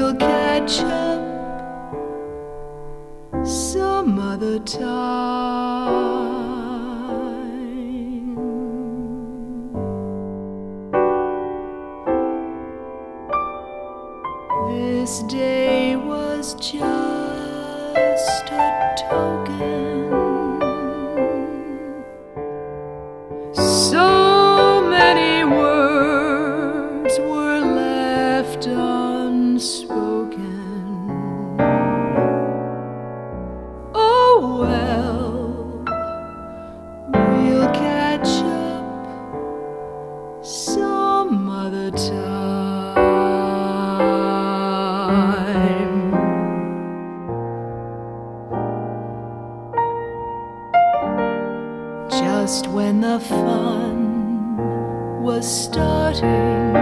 we'll catch up some other time. This day was just a token. So many words were left unspoken. Oh well, we'll catch up some other time. Just when the fun was starting,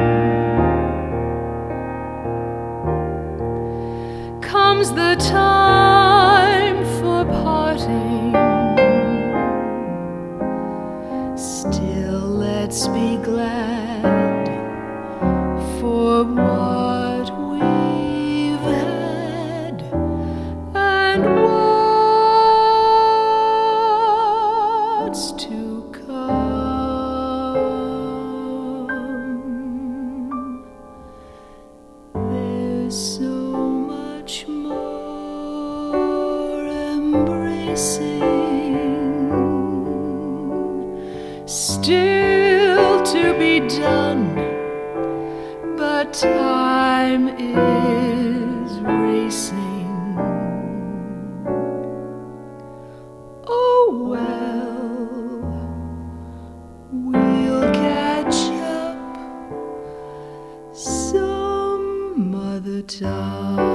comes the time for parting. Still, let's be glad for what we've had and what's to come. There's so much more embracing still to be done, but time is racing. Oh well, we'll catch up some other time.